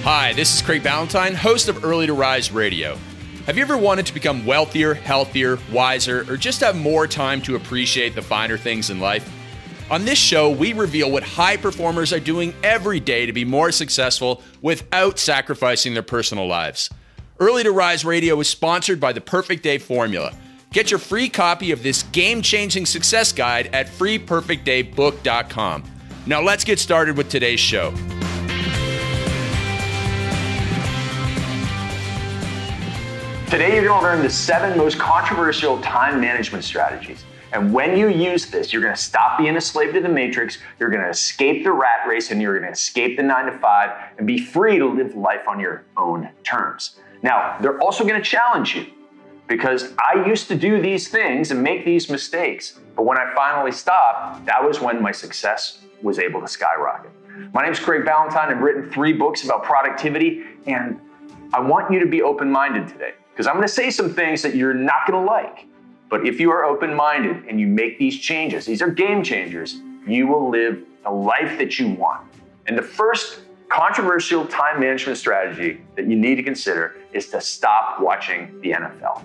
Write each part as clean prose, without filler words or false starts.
Hi, this is Craig Ballantyne, host of Early to Rise Radio. Have you ever wanted to become wealthier, healthier, wiser, or just have more time to appreciate the finer things in life? On this show, we reveal what high performers are doing every day to be more successful without sacrificing their personal lives. Early to Rise Radio is sponsored by the Perfect Day Formula. Get your free copy of this game-changing success guide at freeperfectdaybook.com. Now let's get started with today's show. Today, you're going to learn the 7 most controversial time management strategies. And when you use this, you're going to stop being a slave to the matrix, you're going to escape the rat race, and you're going to escape the 9 to 5 and be free to live life on your own terms. Now, they're also going to challenge you because I used to do these things and make these mistakes. But when I finally stopped, that was when my success was able to skyrocket. My name is Craig Ballantyne. I've written 3 books about productivity, and I want you to be open-minded today. Because I'm going to say some things that you're not going to like. But if you are open-minded and you make these changes, these are game changers, you will live the life that you want. And the first controversial time management strategy that you need to consider is to stop watching the NFL.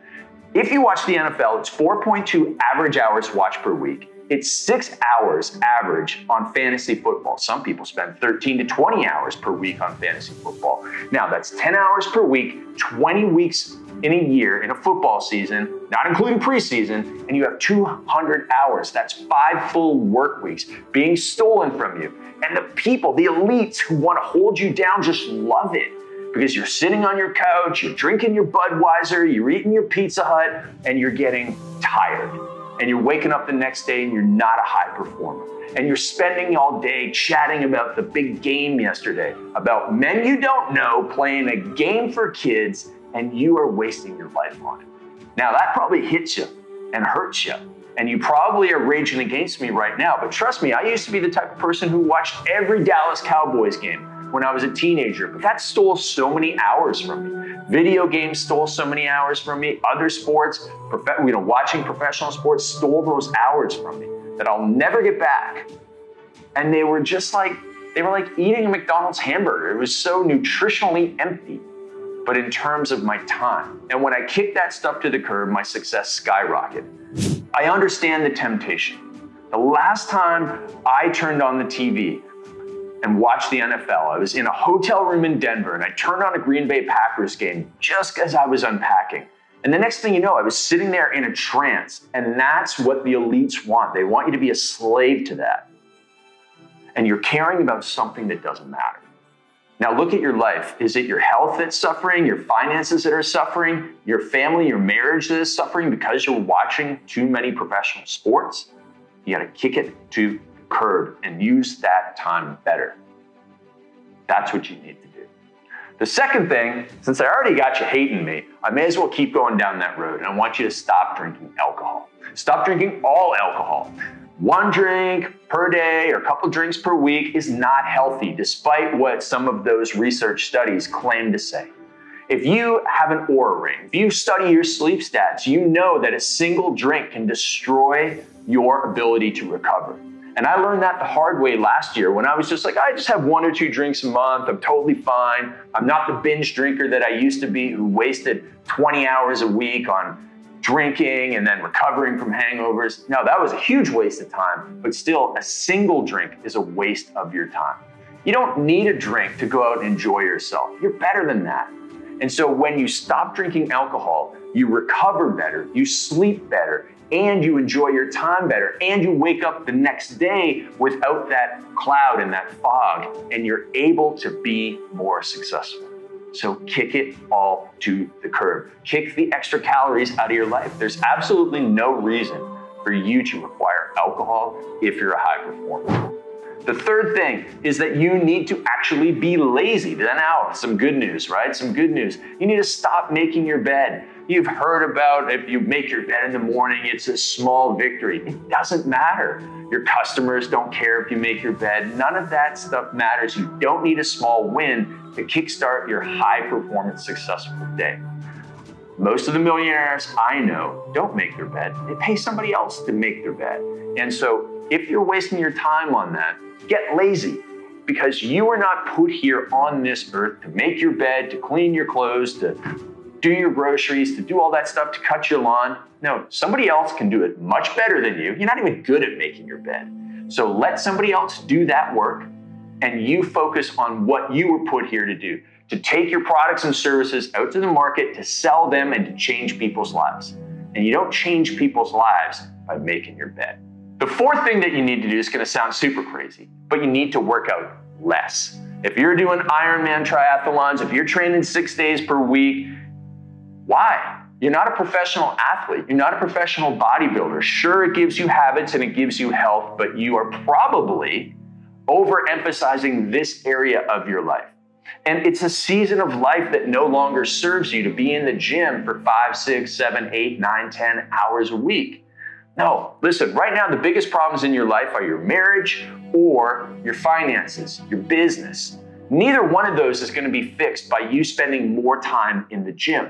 If you watch the NFL, it's 4.2 average hours watched per week. It's 6 hours average on fantasy football. Some people spend 13 to 20 hours per week on fantasy football. Now, that's 10 hours per week, 20 weeks in a year in a football season, not including preseason, and you have 200 hours. That's 5 full work weeks being stolen from you. And the people, the elites who want to hold you down just love it because you're sitting on your couch, you're drinking your Budweiser, you're eating your Pizza Hut, and you're getting tired. And you're waking up the next day and you're not a high performer. And you're spending all day chatting about the big game yesterday, about men you don't know playing a game for kids, and you are wasting your life on it. Now that probably hits you and hurts you. And you probably are raging against me right now, but trust me, I used to be the type of person who watched every Dallas Cowboys game when I was a teenager, but that stole so many hours from me. Video games stole so many hours from me. Other sports, watching professional sports stole those hours from me that I'll never get back. And they were like eating a McDonald's hamburger. It was so nutritionally empty, but in terms of my time. And when I kicked that stuff to the curb, my success skyrocketed. I understand the temptation. The last time I turned on the TV and watched the NFL, I was in a hotel room in Denver and I turned on a Green Bay Packers game just as I was unpacking. And the next thing you know, I was sitting there in a trance. And that's what the elites want. They want you to be a slave to that. And you're caring about something that doesn't matter. Now look at your life. Is it your health that's suffering? Your finances that are suffering? Your family, your marriage that is suffering because you're watching too many professional sports? You gotta kick it to curb and use that time better. That's what you need to do. The second thing, since I already got you hating me, I may as well keep going down that road, and I want you to stop drinking alcohol. Stop drinking all alcohol. 1 drink per day or a couple drinks per week is not healthy, despite what some of those research studies claim to say. If you have an Oura ring, if you study your sleep stats, you know that a single drink can destroy your ability to recover. And I learned that the hard way last year when I was just like, I just have 1 or 2 drinks a month. I'm totally fine. I'm not the binge drinker that I used to be who wasted 20 hours a week on drinking and then recovering from hangovers. No, that was a huge waste of time, but still a single drink is a waste of your time. You don't need a drink to go out and enjoy yourself. You're better than that. And so when you stop drinking alcohol, you recover better, you sleep better, and you enjoy your time better, and you wake up the next day without that cloud and that fog, and you're able to be more successful. So kick it all to the curb. Kick the extra calories out of your life. There's absolutely no reason for you to require alcohol if you're a high performer. The third thing is that you need to actually be lazy. Now, some good news, right? Some good news. You need to stop making your bed. You've heard about if you make your bed in the morning, it's a small victory. It doesn't matter. Your customers don't care if you make your bed. None of that stuff matters. You don't need a small win to kickstart your high-performance successful day. Most of the millionaires I know don't make their bed. They pay somebody else to make their bed. And so if you're wasting your time on that, get lazy. because you are not put here on this earth to make your bed, to clean your clothes, to do your groceries, to do all that stuff, to cut your lawn. No, somebody else can do it much better than you. You're not even good at making your bed. So let somebody else do that work, and you focus on what you were put here to do, to take your products and services out to the market, to sell them, and to change people's lives. And you don't change people's lives by making your bed. The fourth thing that you need to do is going to sound super crazy, but you need to work out less. If you're doing Ironman triathlons, if you're training 6 days per week, why? You're not a professional athlete. You're not a professional bodybuilder. Sure, it gives you habits and it gives you health, but you are probably overemphasizing this area of your life. And it's a season of life that no longer serves you to be in the gym for 5, 6, 7, 8, 9, 10 hours a week. No, listen, right now the biggest problems in your life are your marriage or your finances, your business. Neither one of those is going to be fixed by you spending more time in the gym.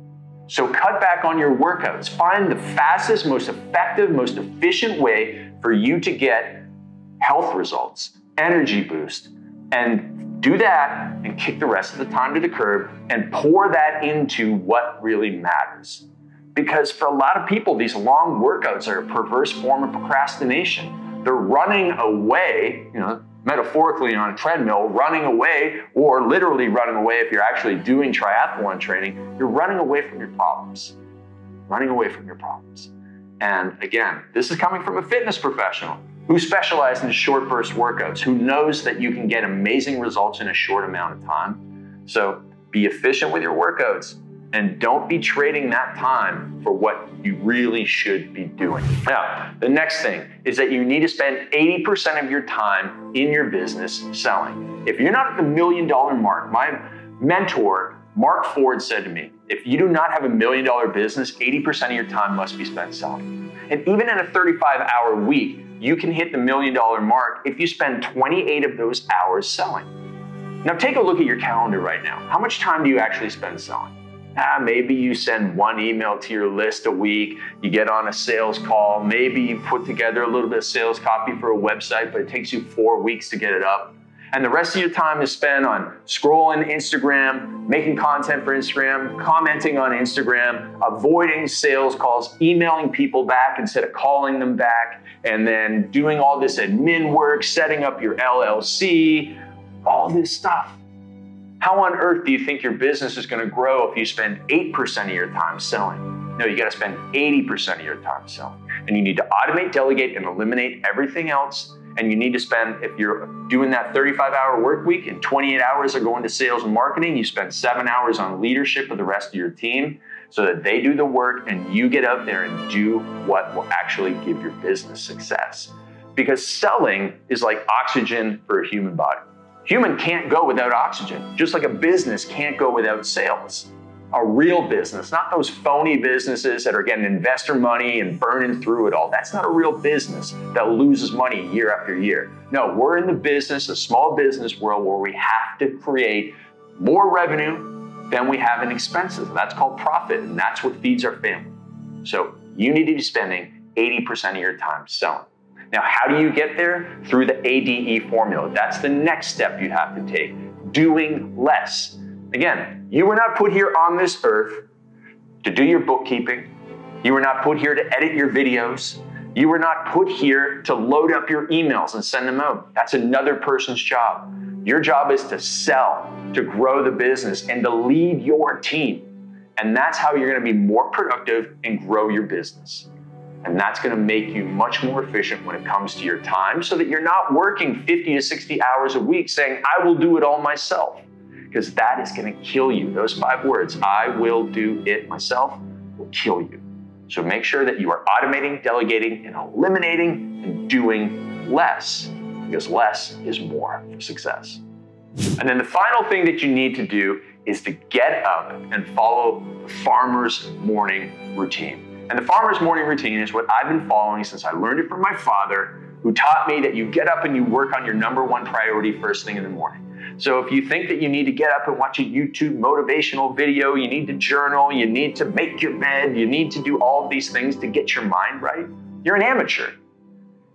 So cut back on your workouts. Find the fastest, most effective, most efficient way for you to get health results, energy boost, and do that and kick the rest of the time to the curb and pour that into what really matters. Because for a lot of people, these long workouts are a perverse form of procrastination. They're running away, metaphorically on a treadmill, running away, or literally running away if you're actually doing triathlon training. You're running away from your problems. Running away from your problems. And again, this is coming from a fitness professional who specializes in short burst workouts, who knows that you can get amazing results in a short amount of time. So be efficient with your workouts. And don't be trading that time for what you really should be doing. Now, the next thing is that you need to spend 80% of your time in your business selling. If you're not at the $1 million mark, my mentor, Mark Ford, said to me, if you do not have a $1 million business, 80% of your time must be spent selling. And even in a 35-hour week, you can hit the $1 million mark if you spend 28 of those hours selling. Now, take a look at your calendar right now. How much time do you actually spend selling? Maybe you send one email to your list a week, you get on a sales call, maybe you put together a little bit of sales copy for a website, but it takes you 4 weeks to get it up. And the rest of your time is spent on scrolling Instagram, making content for Instagram, commenting on Instagram, avoiding sales calls, emailing people back instead of calling them back, and then doing all this admin work, setting up your LLC, all this stuff. How on earth do you think your business is going to grow if you spend 8% of your time selling? No, you got to spend 80% of your time selling. And you need to automate, delegate, and eliminate everything else. And you need to spend, if you're doing that 35-hour work week and 28 hours are going to sales and marketing, you spend 7 hours on leadership of the rest of your team so that they do the work and you get out there and do what will actually give your business success. Because selling is like oxygen for a human body. Human can't go without oxygen, just like a business can't go without sales. A real business, not those phony businesses that are getting investor money and burning through it all. That's not a real business that loses money year after year. No, we're in the business, a small business world where we have to create more revenue than we have in expenses. That's called profit, and that's what feeds our family. So you need to be spending 80% of your time selling. Now, how do you get there? Through the ADE formula. That's the next step you have to take. Doing less. Again, you were not put here on this earth to do your bookkeeping. You were not put here to edit your videos. You were not put here to load up your emails and send them out. That's another person's job. Your job is to sell, to grow the business, and to lead your team. And that's how you're going to be more productive and grow your business. And that's going to make you much more efficient when it comes to your time so that you're not working 50 to 60 hours a week saying, I will do it all myself. Because that is going to kill you. Those 5 words, I will do it myself, will kill you. So make sure that you are automating, delegating, and eliminating and doing less. Because less is more for success. And then the final thing that you need to do is to get up and follow the farmer's morning routine. And the farmer's morning routine is what I've been following since I learned it from my father, who taught me that you get up and you work on your number 1 priority first thing in the morning. So if you think that you need to get up and watch a YouTube motivational video, you need to journal, you need to make your bed, you need to do all of these things to get your mind right, you're an amateur.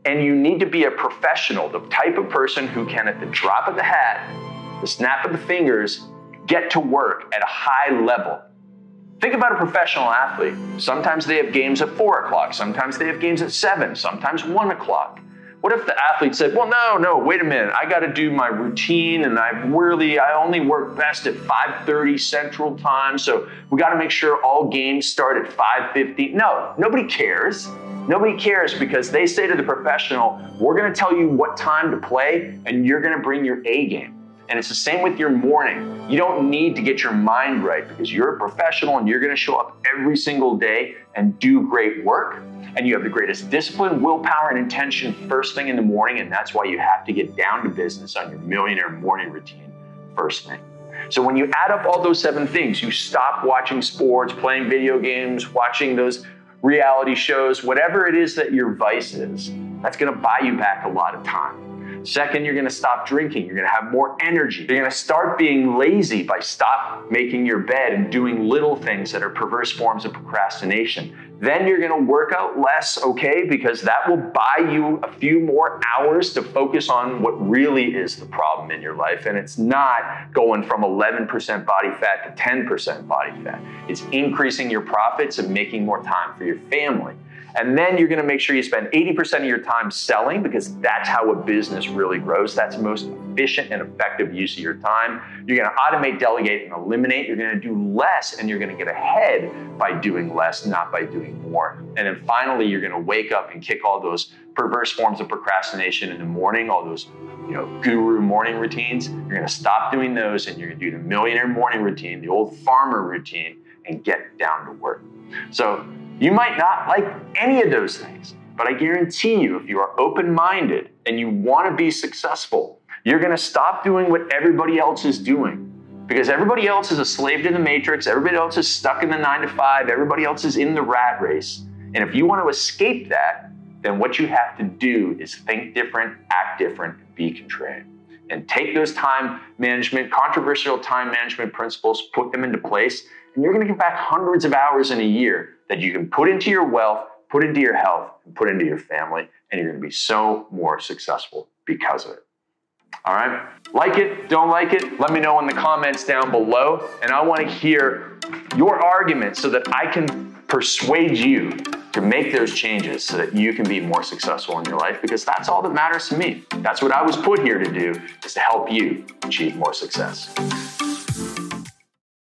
And you need to be a professional, the type of person who can, at the drop of the hat, the snap of the fingers, get to work at a high level. Think about a professional athlete. Sometimes they have games at 4 o'clock. Sometimes they have games at 7, sometimes 1 o'clock. What if the athlete said, well, no, wait a minute. I got to do my routine and I only work best at 5:30 Central Time. So we got to make sure all games start at 5:50. No, nobody cares. Nobody cares because they say to the professional, we're going to tell you what time to play and you're going to bring your A game. And it's the same with your morning. You don't need to get your mind right because you're a professional and you're going to show up every single day and do great work. And you have the greatest discipline, willpower, and intention first thing in the morning. And that's why you have to get down to business on your millionaire morning routine first thing. So when you add up all those 7 things, you stop watching sports, playing video games, watching those reality shows, whatever it is that your vice is, that's going to buy you back a lot of time. Second, you're going to stop drinking. You're going to have more energy. You're going to start being lazy by stop making your bed and doing little things that are perverse forms of procrastination. Then you're going to work out less, okay, because that will buy you a few more hours to focus on what really is the problem in your life. And it's not going from 11% body fat to 10% body fat. It's increasing your profits and making more time for your family. And then you're going to make sure you spend 80% of your time selling because that's how a business really grows. That's the most efficient and effective use of your time. You're going to automate, delegate, and eliminate. You're going to do less and you're going to get ahead by doing less, not by doing more. And then finally, you're going to wake up and kick all those perverse forms of procrastination in the morning, all those guru morning routines. You're going to stop doing those and you're going to do the millionaire morning routine, the old farmer routine, and get down to work. So you might not like any of those things, but I guarantee you, if you are open-minded and you want to be successful, you're going to stop doing what everybody else is doing. Because everybody else is a slave to the matrix, everybody else is stuck in the 9 to 5, everybody else is in the rat race. And if you want to escape that, then what you have to do is think different, act different, and be contrarian. And take those time management, controversial time management principles, put them into place, and you're going to get back hundreds of hours in a year that you can put into your wealth, put into your health, and put into your family, and you're going to be so more successful because of it. All right? Like it, don't like it, let me know in the comments down below, and I want to hear your arguments so that I can persuade you to make those changes so that you can be more successful in your life, because that's all that matters to me. That's what I was put here to do, is to help you achieve more success.